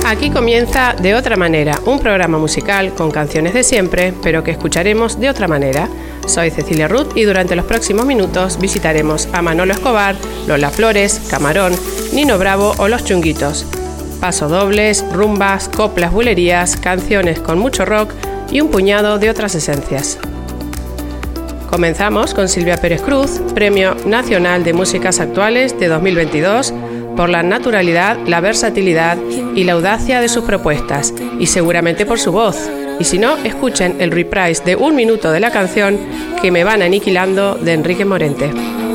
Aquí comienza De Otra Manera, un programa musical con canciones de siempre, pero que escucharemos de otra manera. Soy Cecilia Ruth y durante los próximos minutos visitaremos a Manolo Escobar, Lola Flores, Camarón, Nino Bravo o Los Chunguitos. Pasodobles, rumbas, coplas, bulerías, canciones con mucho rock y un puñado de otras esencias. Comenzamos con Silvia Pérez Cruz, Premio Nacional de Músicas Actuales de 2022, por la naturalidad, la versatilidad y la audacia de sus propuestas, y seguramente por su voz. Y si no, escuchen el reprise de 1 minuto de la canción Que me van aniquilando de Enrique Morente.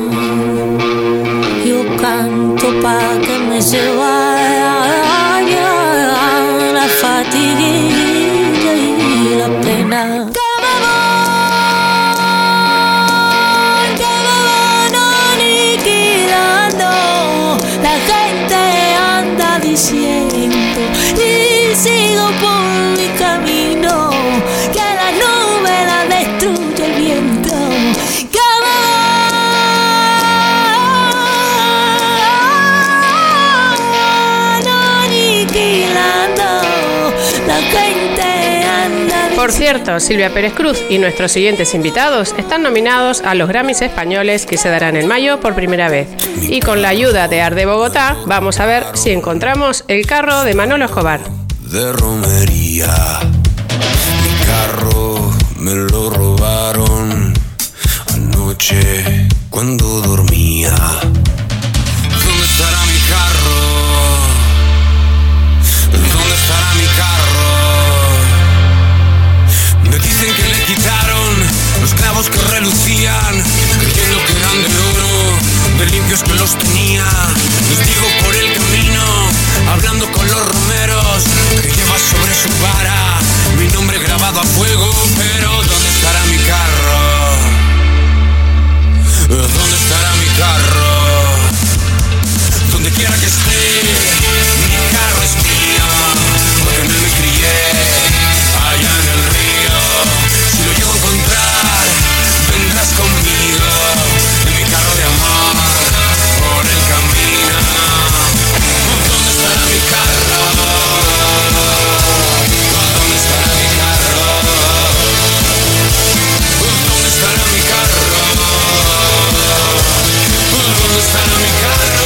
Yo canto pa' que me se vaya la fatiguilla y la pena. Siento y sigo por mi camino, que la nube la destruye el viento, que van aniquilando la gente anda. Por cierto, Silvia Pérez Cruz y nuestros siguientes invitados están nominados a los Grammys españoles que se darán en mayo por primera vez. Y con la ayuda de Arde Bogotá, vamos a ver si encontramos el carro de Manolo Escobar. De romería, mi carro me lo robaron anoche cuando dormía. ¿Dónde estará mi carro? ¿Dónde estará mi carro? Me dicen que le quitaron los clavos que relucían, creyendo que eran de oro, de limpios que los tenía. Les digo por el camino, hablando con los romeros, que lleva sobre su vara mi nombre grabado a fuego. Pero ¿dónde estará mi carro? ¿Dónde estará mi carro? Donde quiera que esté, mi carro es mío, porque en él me crié, allá en el río. Si lo llego a encontrar, vendrás conmigo, en mi carro de amor, por el camino. ¿Dónde estará mi carro? ¿Dónde estará mi carro? ¿Dónde estará mi carro? ¿Dónde estará mi carro?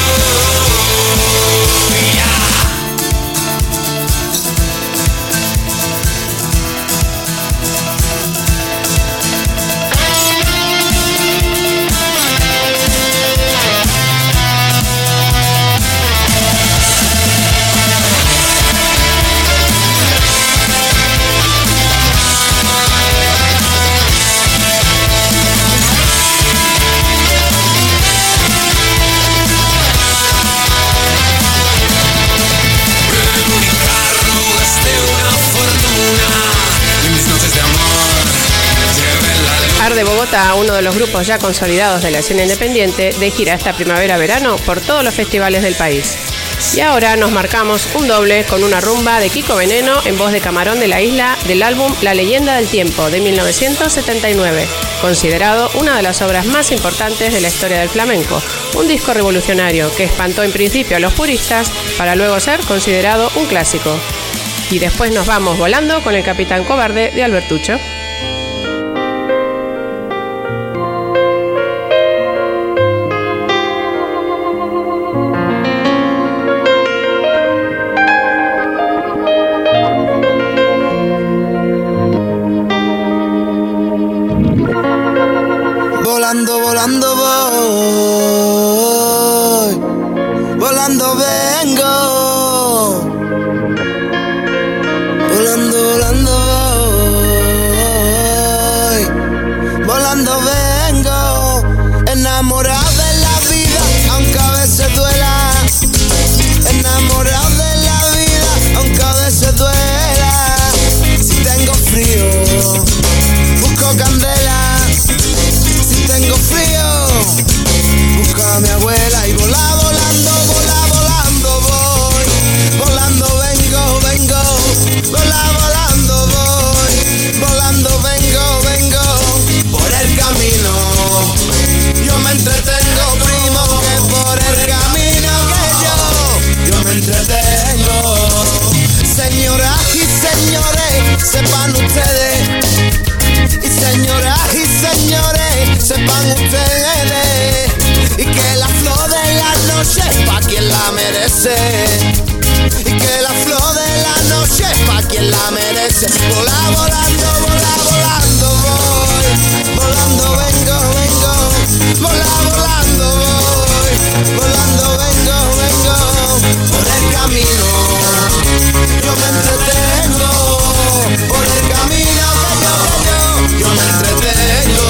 Arde Bogotá, uno de los grupos ya consolidados de la escena independiente, de gira esta primavera-verano por todos los festivales del país. Y ahora nos marcamos un doble con una rumba de Kiko Veneno en voz de Camarón de la Isla del álbum La Leyenda del Tiempo de 1979, considerado una de las obras más importantes de la historia del flamenco, un disco revolucionario que espantó en principio a los puristas para luego ser considerado un clásico. Y después nos vamos volando con El Capitán Cobarde de Albertucho. Volando, volando voy, volando vengo, volando, volando voy, volando vengo, enamorado de la vida, aunque a veces duela, enamorado de la vida, aunque a veces duela. Si tengo frío, busco candela. Tengo frío, busco a mi abuela y volando, volando, noche es pa' quien la merece. Y que la flor de la noche es pa' quien la merece. Vola, volando, vola, volando voy. Volando vengo, vengo. Vola, volando voy. Volando vengo, vengo. Por el camino yo me entretengo. Por el camino que yo me entretengo.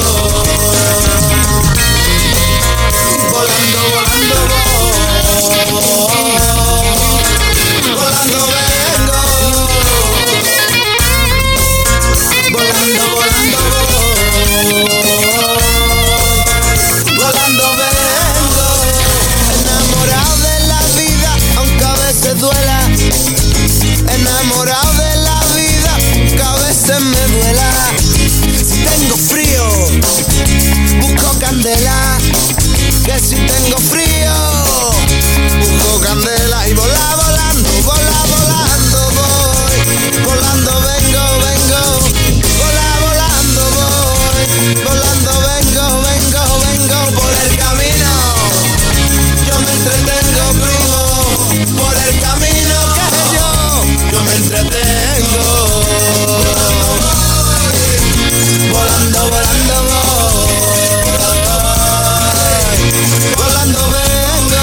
Volando, volando voy. Volando vengo. Volando, volando voy. Volando vengo. Enamorado de la vida, aunque a veces duela. Enamorado de la vida, aunque a veces me duela. Si tengo frío, busco candela. Que si tengo frío, busco candela. Y vola, volando, vola, volando voy. Volando vengo, vengo. Vola, volando voy. Volando vengo, vengo, vengo. Por el camino yo me entretengo, primo. Por el camino que yo me entretengo. Volando, volando voy. Volando vengo.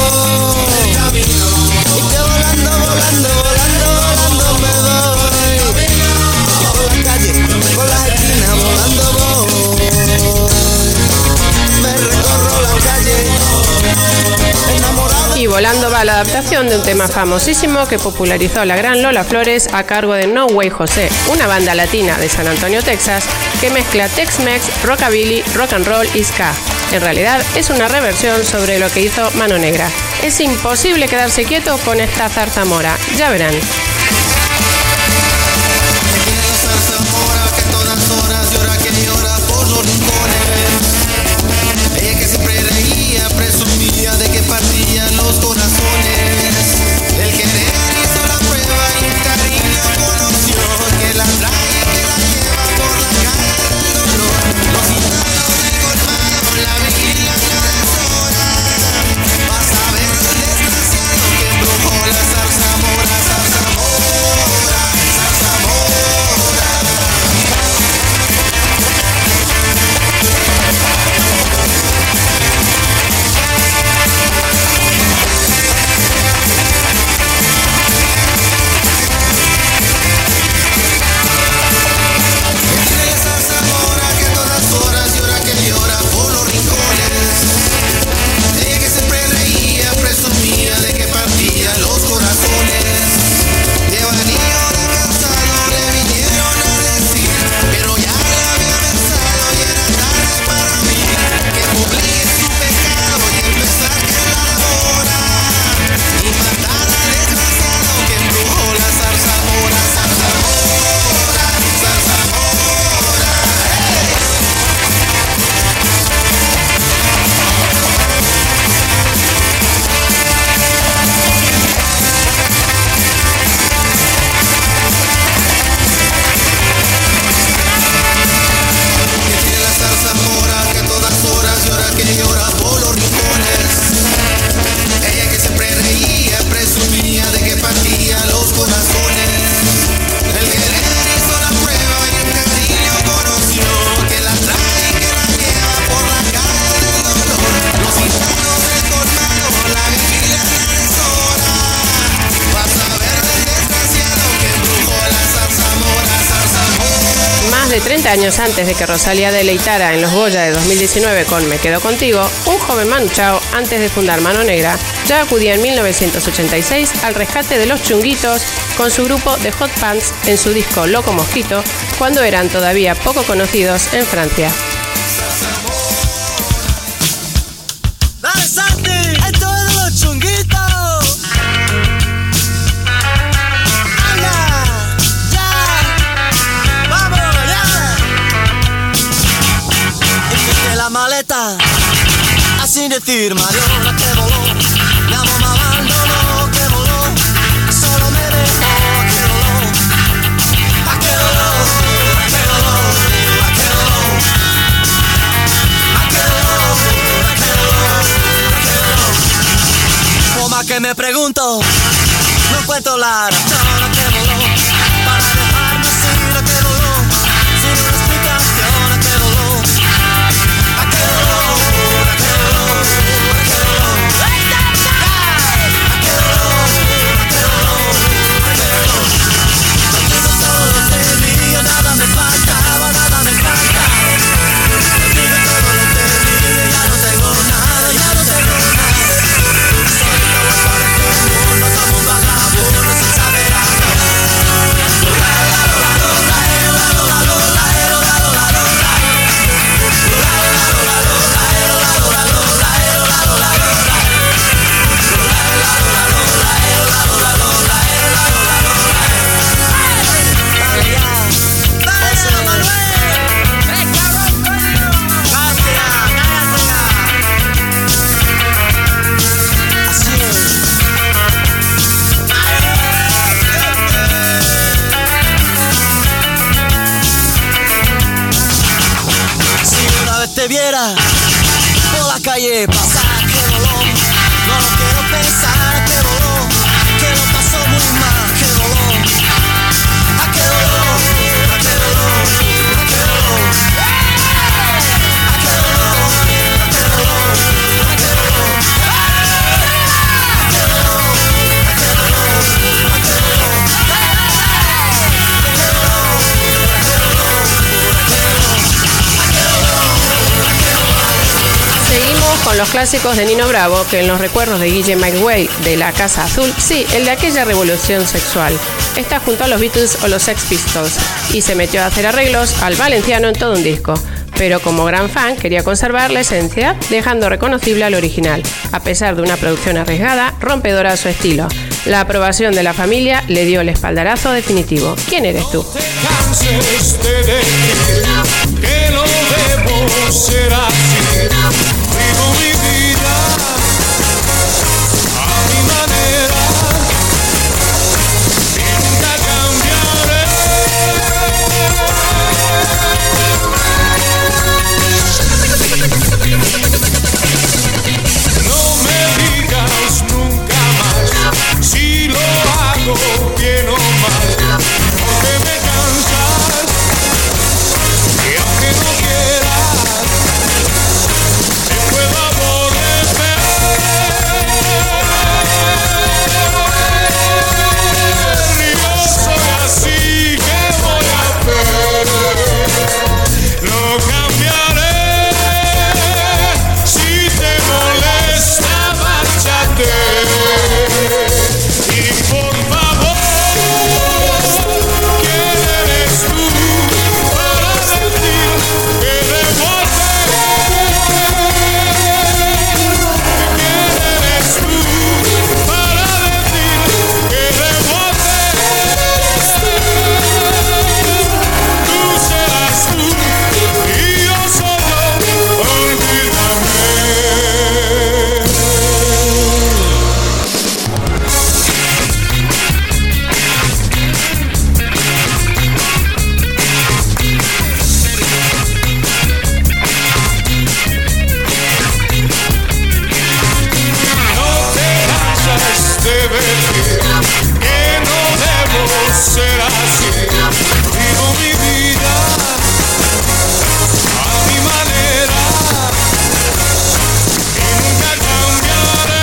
Y que volando, volando, volando, volando me voy. Por la calle, por las esquinas, volando voy. Me recorro la calle, enamorado. Y volando va la adaptación de un tema famosísimo que popularizó la gran Lola Flores a cargo de No Way José, una banda latina de San Antonio, Texas, que mezcla Tex-Mex, rockabilly, rock and roll y ska. En realidad es una reversión sobre lo que hizo Mano Negra. Es imposible quedarse quieto con esta zarzamora, ya verán. Ella que siempre reía, presumía de que partía los corazones. El querer hizo la prueba y un cariño conoció que la trae, que la lleva por la calle del dolor. Los gitanos del colmado la vigilan a deshora. Vas a ver el desgraciado que embrujó la zarzamora, zarzamora, zarzamora. de 30 años antes de que Rosalía deleitara en los Goya de 2019 con Me Quedo Contigo, un joven Manu Chao, antes de fundar Mano Negra, ya acudía en 1986 al rescate de los Chunguitos con su grupo The Hot Pants en su disco Loco Mosquito, cuando eran todavía poco conocidos en Francia. ¡Dale, Santi! ¡Esto es de los Chunguitos! ¡Anda! ¡Ya! ¡Vamos, ya! Hiciste la maleta, así decir, Mariona, que voló. La mamá abandonó, que voló. Solo me dejó, que voló. ¡A que voló! ¡A que voló! ¡A que voló! ¡A que voló! ¡A que voló! ¡A que voló! que me pregunto, no encuentro la razón a que voló, para dejarme así a que voló, sin una explicación a que voló, a que voló, a que voló, a que voló, a que voló, a que voló, a que voló. Contigo solo tenía, nada me faltaba, nada me faltaba. Contigo todo lo tenía, ya no tengo nada, ya no tengo nada. Como un vagabundo sin saber a te viera por la calle pasar, que voló, no lo quiero pensar, que voló, que lo pasó muy mal, que voló, a que voló, a que voló, a que voló, a que voló, a que voló, a que voló, a que voló, a que voló, a que voló. Seguimos con los clásicos de Nino Bravo, que en los recuerdos de Guille McWay de La Casa Azul, sí, el de aquella revolución sexual, está junto a los Beatles o los Sex Pistols y se metió a hacer arreglos al valenciano en todo un disco. Pero como gran fan quería conservar la esencia, dejando reconocible al original, a pesar de una producción arriesgada, rompedora a su estilo. La aprobación de la familia le dio el espaldarazo definitivo. ¿Quién eres tú? No te canses de decir que no debo ser así. Vivo mi vida a mi manera y nunca cambiaré. No me digas nunca más si lo hago bien o mal, porque me cansas y aunque no quieras te puedo aborrecer. Y yo soy así, ¿qué voy a hacer? Lo cambiaré. Si te molesta, márchate. Y por favor, ¿quién eres tú para decir que debo hacer? ¿Quién eres tú para decir que debo hacer? Tú serás tú y yo solo, olvídame. No te cansas de decir que no debo ser así. Vivo mi vida a mi manera y nunca cambiaré.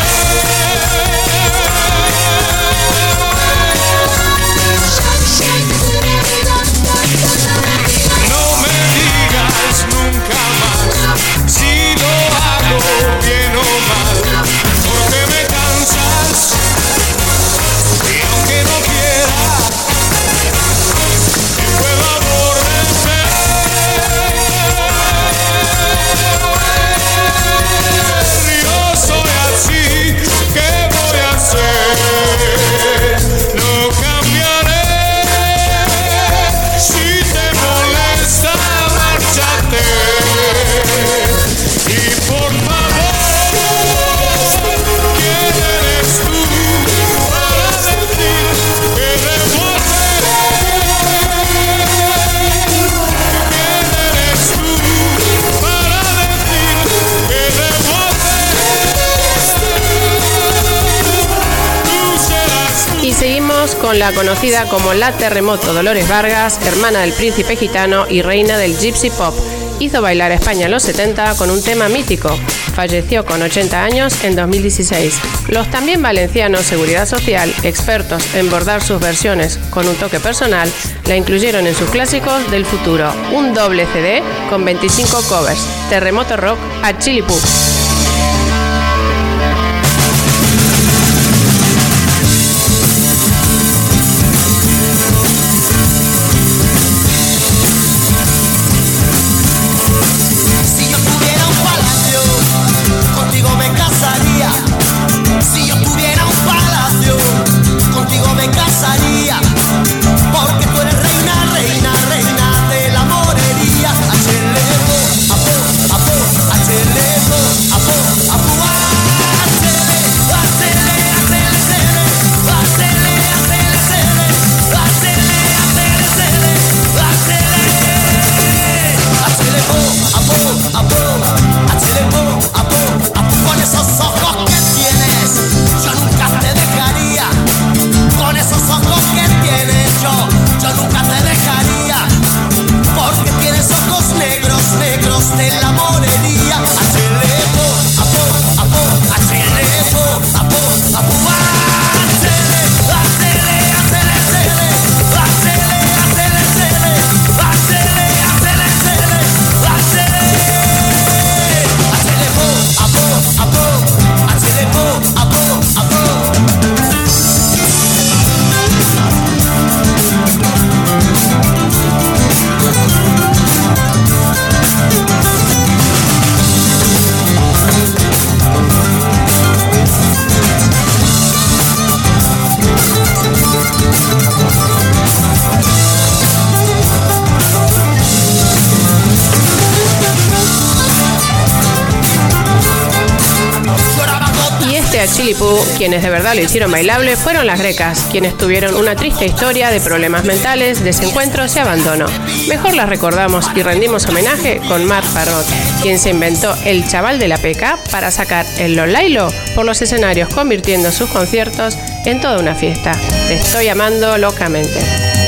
No me digas nunca más si lo hago bien o mal, porque me cansas seguimos con la conocida como La Terremoto, Dolores Vargas, hermana del príncipe gitano y reina del gypsy pop. Hizo bailar a España en los 70 con un tema mítico. Falleció con 80 años en 2016. Los también valencianos Seguridad Social, expertos en bordar sus versiones con un toque personal, la incluyeron en sus clásicos del futuro. Un doble CD con 25 covers. Terremoto Rock a Chili Pop. Chili Poo, quienes de verdad lo hicieron bailable fueron las grecas, quienes tuvieron una triste historia de problemas mentales, desencuentros y abandono. Mejor las recordamos y rendimos homenaje con Marc Parrot, quien se inventó el chaval de la peca para sacar el Lolailo por los escenarios, convirtiendo sus conciertos en toda una fiesta. Te estoy amando locamente.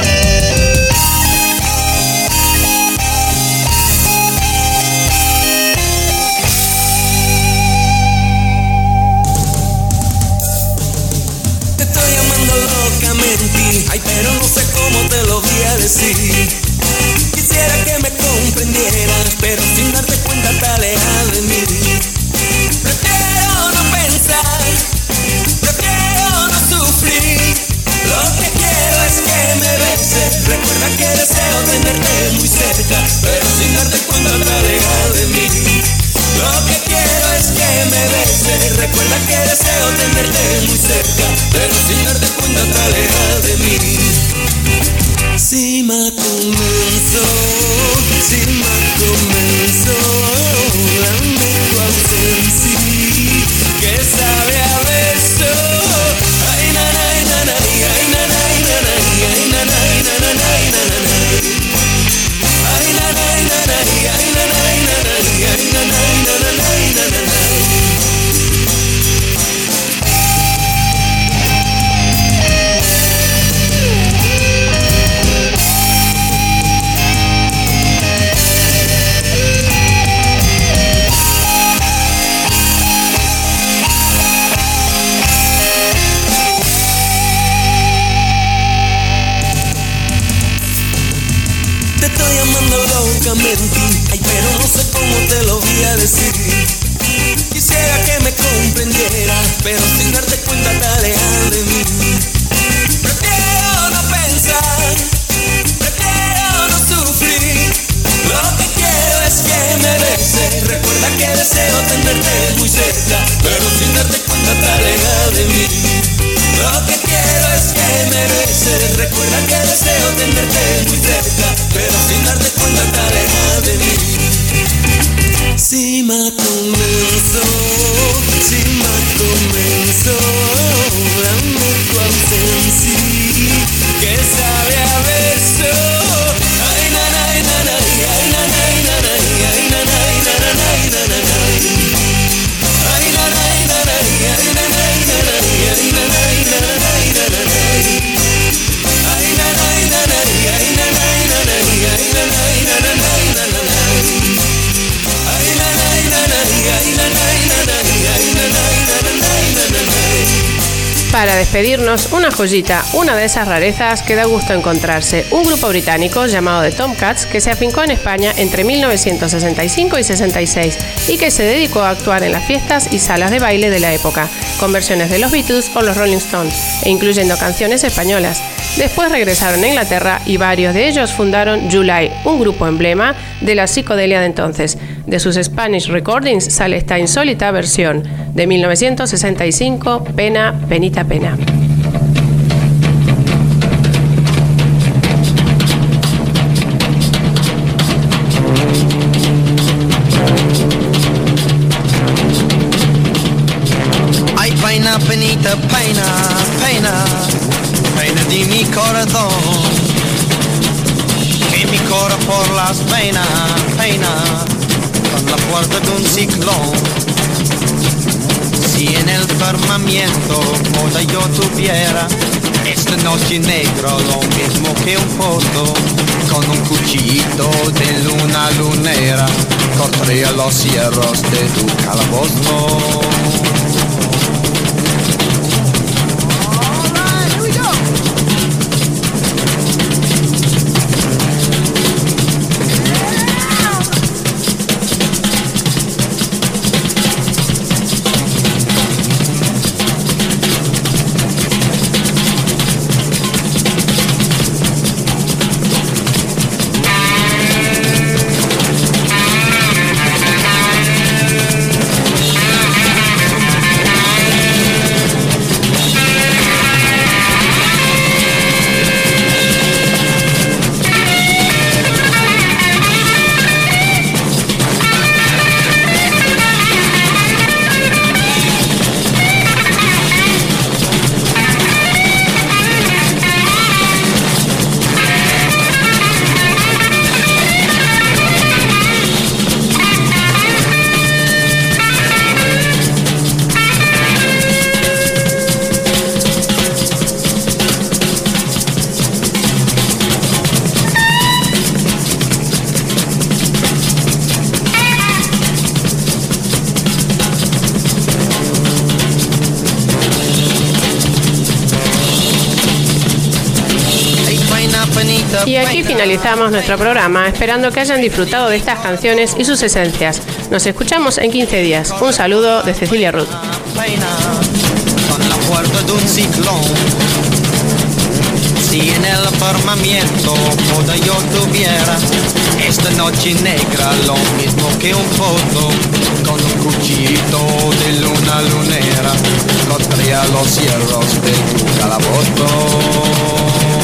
Ay, pero no sé cómo te lo voy a decir. Quisiera que me comprendieras, pero sin darte cuenta te alejas de mí. Prefiero no pensar, prefiero no sufrir. Lo que quiero es que me beses. Recuerda que deseo tenerte muy cerca, pero sin darte cuenta te alejas de mí. Lo que quiero es que me beses. Recuerda que deseo tenerte muy cerca, pero sin darte cuenta te alejas de mí. Si me comenzó, dame tu ausencia, que sabe a beso. Ay, na, na, na, na, ay, na, na, na, na, ay, na, na, na, na, ay, na, na, na. Ay, na, na, na, na, ay, na, na, na, na, ay, na, na, na, na, ay, na, na, na. Estoy amando locamente, ay, pero no sé cómo te lo voy a decir. Quisiera que me comprendieras, pero sin darte cuenta te alejas de mí. Prefiero no pensar, prefiero no sufrir. Lo que quiero es que me beses. Recuerda que deseo tenerte muy cerca, pero sin darte cuenta te alejas de mí. Lo que quiero es que me beses. Recuerda que deseo tenerte muy cerca, pero sin darte cuenta te alejas de mí. Si me comenzó, dame tu ausencia, que sabe a beso. Ay, na, na, na, na, ay, na, na, na, na, ay, na, na, na, na, ay, na, na, na. Ay, na, na, na, na, ay, na, na, na, na, ay, na, na, na, na, ay, na, na, na. Para despedirnos, una joyita, una de esas rarezas que da gusto encontrarse. Un grupo británico llamado The Tomcats que se afincó en España entre 1965 y 66 y que se dedicó a actuar en las fiestas y salas de baile de la época, con versiones de los Beatles o los Rolling Stones, e incluyendo canciones españolas. Después regresaron a Inglaterra y varios de ellos fundaron July, un grupo emblema de la psicodelia de entonces. De sus Spanish Recordings sale esta insólita versión de 1965, Pena, Penita, Pena. Ay, pena, penita, pena, pena, pena de mi corazón, que mi cora por las venas, pena, con la fuerza de un ciclón. Si en el firmamento moda yo tuviera esta noche negra, lo mismo que un pozo, con un cuchillito de luna lunera, cortaría los cierros de tu calabozo. Y aquí finalizamos nuestro programa, esperando que hayan disfrutado de estas canciones y sus esencias. Nos escuchamos en 15 días. Un saludo de Cecilia Ruth. Con la fuerza de un ciclón, si en el firmamento toda yo tuviera esta noche negra, lo mismo que un pozo, con un cuchillito de luna lunera, cortaría los cierros de tu calabozo.